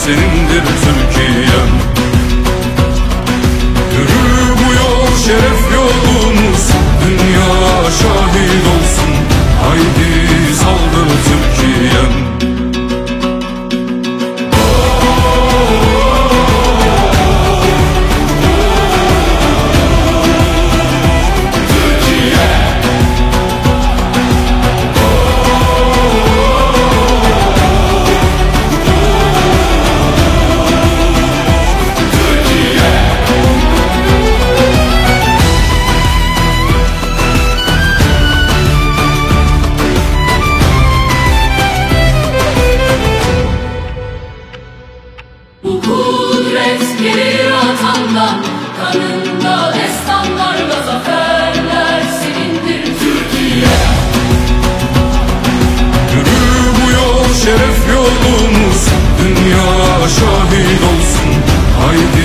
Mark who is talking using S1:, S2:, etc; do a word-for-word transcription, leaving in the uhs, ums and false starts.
S1: senindir Türkiye'm. Yürü bu yol şeref yolumuz, dünya şahit olsun. Haydi saldır Türkiye'm.
S2: Bu kudret gelir atandan, kanında destanlarla zaferler senindir Türkiye.
S1: Yürü bu yol şeref yolumuz, dünya şahit olsun. Haydi